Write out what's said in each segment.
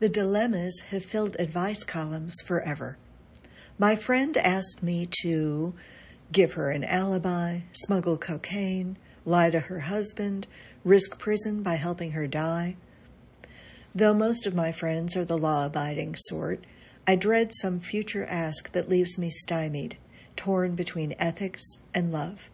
The dilemmas have filled advice columns forever. My friend asked me to give her an alibi, smuggle cocaine, lie to her husband, risk prison by helping her die. Though most of my friends are the law-abiding sort, I dread some future ask that leaves me stymied, torn between ethics and love.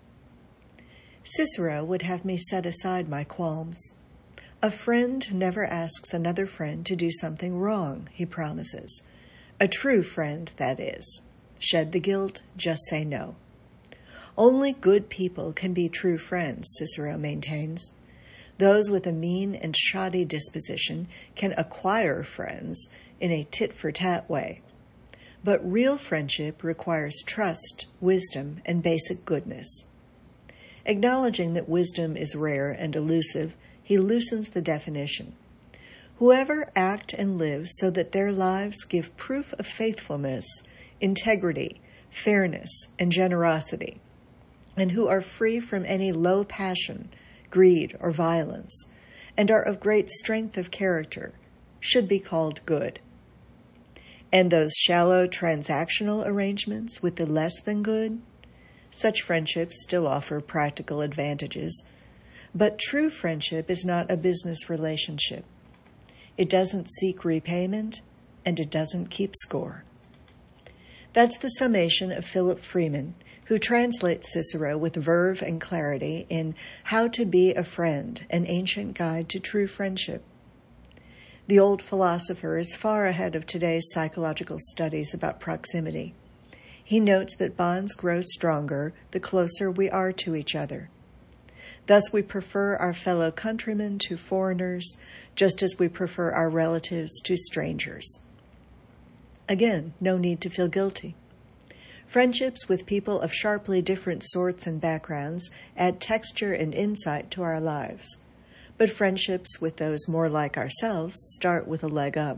Cicero would have me set aside my qualms. A friend never asks another friend to do something wrong, he promises. A true friend, that is. Shed the guilt, just say no. Only good people can be true friends, Cicero maintains. Those with a mean and shoddy disposition can acquire friends in a tit-for-tat way. But real friendship requires trust, wisdom, and basic goodness. Acknowledging that wisdom is rare and elusive, he loosens the definition. Whoever act and live so that their lives give proof of faithfulness, integrity, fairness, and generosity, and who are free from any low passion, greed, or violence, and are of great strength of character, should be called good. And those shallow transactional arrangements with the less than good, such friendships still offer practical advantages, but true friendship is not a business relationship. It doesn't seek repayment, and it doesn't keep score. That's the summation of Philip Freeman, who translates Cicero with verve and clarity in How to Be a Friend, an Ancient Guide to True Friendship. The old philosopher is far ahead of today's psychological studies about proximity. He notes that bonds grow stronger the closer we are to each other. Thus, we prefer our fellow countrymen to foreigners, just as we prefer our relatives to strangers. Again, no need to feel guilty. Friendships with people of sharply different sorts and backgrounds add texture and insight to our lives. But friendships with those more like ourselves start with a leg up.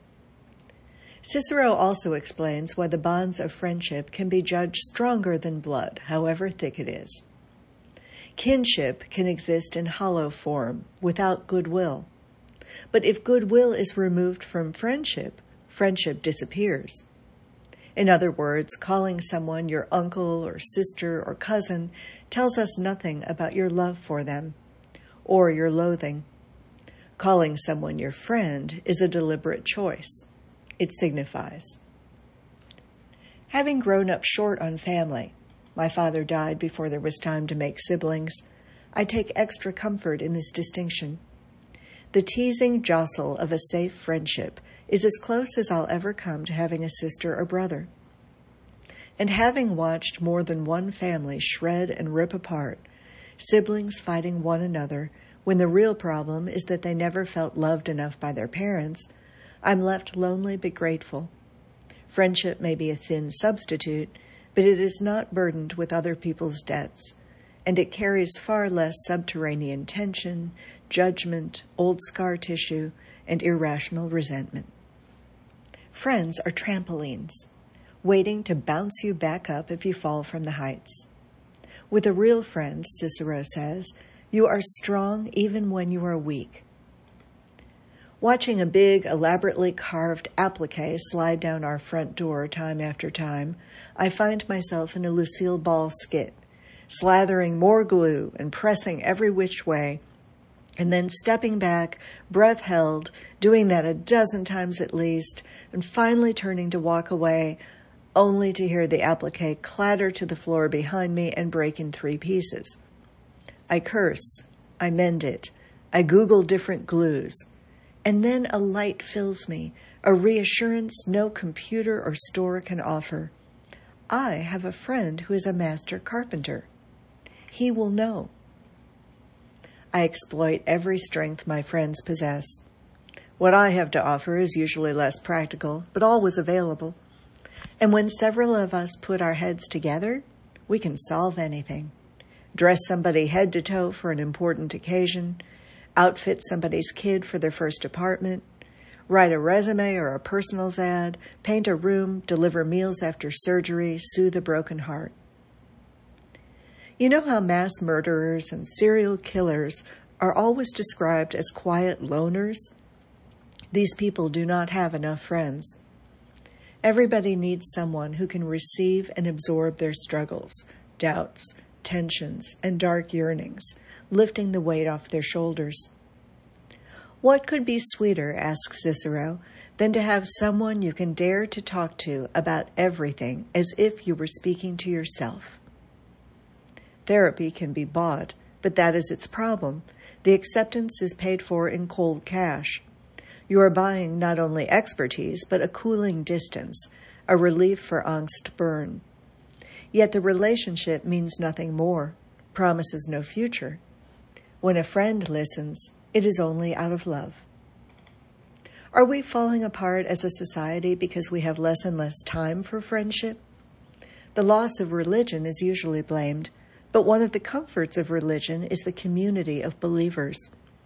Cicero also explains why the bonds of friendship can be judged stronger than blood, however thick it is. Kinship can exist in hollow form, without goodwill. But if goodwill is removed from friendship, friendship disappears. In other words, calling someone your uncle or sister or cousin tells us nothing about your love for them, or your loathing. Calling someone your friend is a deliberate choice. It signifies. Having grown up short on family, my father died before there was time to make siblings, I take extra comfort in this distinction. The teasing jostle of a safe friendship is as close as I'll ever come to having a sister or brother. And having watched more than one family shred and rip apart, siblings fighting one another, when the real problem is that they never felt loved enough by their parents, I'm left lonely but grateful. Friendship may be a thin substitute, but it is not burdened with other people's debts, and it carries far less subterranean tension, judgment, old scar tissue, and irrational resentment. Friends are trampolines, waiting to bounce you back up if you fall from the heights. With a real friend, Cicero says, you are strong even when you are weak. Watching a big, elaborately carved applique slide down our front door time after time, I find myself in a Lucille Ball skit, slathering more glue and pressing every which way, and then stepping back, breath held, doing that a dozen times at least, and finally turning to walk away, only to hear the applique clatter to the floor behind me and break in 3 pieces. I curse, I mend it, I Google different glues, and then a light fills me, a reassurance no computer or store can offer. I have a friend who is a master carpenter. He will know. I exploit every strength my friends possess. What I have to offer is usually less practical, but always available. And when several of us put our heads together, we can solve anything. Dress somebody head to toe for an important occasion, outfit somebody's kid for their first apartment, write a resume or a personals ad, paint a room, deliver meals after surgery, soothe a broken heart. You know how mass murderers and serial killers are always described as quiet loners? These people do not have enough friends. Everybody needs someone who can receive and absorb their struggles, doubts, tensions, and dark yearnings, lifting the weight off their shoulders. What could be sweeter, asks Cicero, than to have someone you can dare to talk to about everything as if you were speaking to yourself? Therapy can be bought, but that is its problem. The acceptance is paid for in cold cash. You are buying not only expertise, but a cooling distance, a relief for angst burn. Yet the relationship means nothing more, promises no future. When a friend listens, it is only out of love. Are we falling apart as a society because we have less and less time for friendship? The loss of religion is usually blamed, but one of the comforts of religion is the community of believers.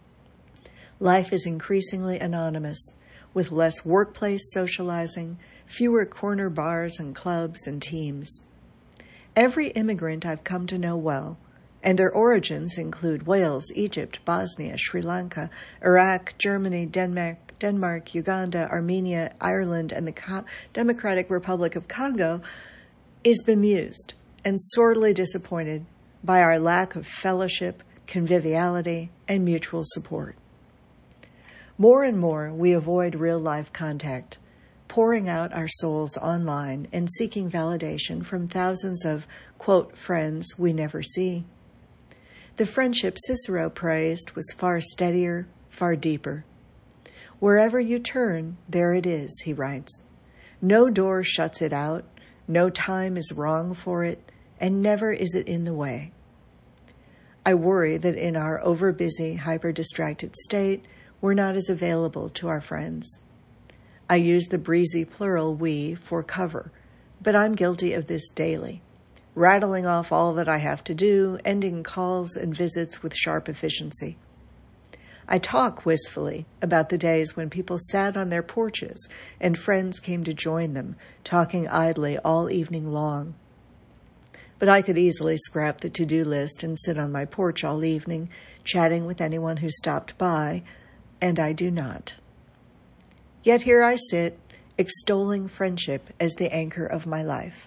Life is increasingly anonymous, with less workplace socializing, fewer corner bars and clubs and teams. Every immigrant I've come to know well, and their origins include Wales, Egypt, Bosnia, Sri Lanka, Iraq, Germany, Denmark, Uganda, Armenia, Ireland, and the Democratic Republic of Congo, is bemused and sorely disappointed by our lack of fellowship, conviviality, and mutual support. More and more, we avoid real-life contact, pouring out our souls online and seeking validation from thousands of, quote, friends we never see. The friendship Cicero praised was far steadier, far deeper. Wherever you turn, there it is, he writes. No door shuts it out, no time is wrong for it, and never is it in the way. I worry that in our overbusy, hyper-distracted state, we're not as available to our friends. I use the breezy plural we for cover, but I'm guilty of this daily, rattling off all that I have to do, ending calls and visits with sharp efficiency. I talk wistfully about the days when people sat on their porches and friends came to join them, talking idly all evening long. But I could easily scrap the to-do list and sit on my porch all evening, chatting with anyone who stopped by, and I do not. Yet here I sit, extolling friendship as the anchor of my life.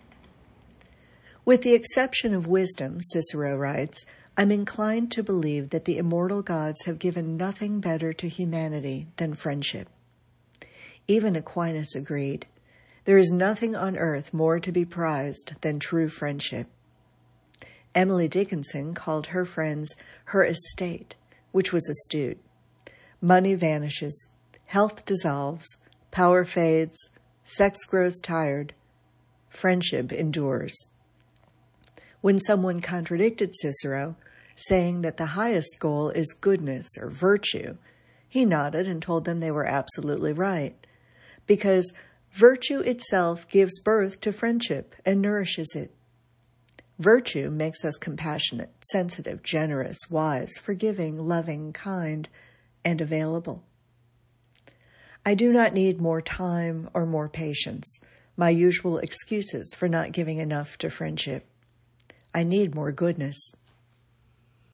With the exception of wisdom, Cicero writes, I'm inclined to believe that the immortal gods have given nothing better to humanity than friendship. Even Aquinas agreed, there is nothing on earth more to be prized than true friendship. Emily Dickinson called her friends her estate, which was astute. Money vanishes, health dissolves, power fades, sex grows tired, friendship endures. When someone contradicted Cicero, saying that the highest goal is goodness or virtue, he nodded and told them they were absolutely right, because virtue itself gives birth to friendship and nourishes it. Virtue makes us compassionate, sensitive, generous, wise, forgiving, loving, kind, and available. I do not need more time or more patience, my usual excuses for not giving enough to friendship. I need more goodness.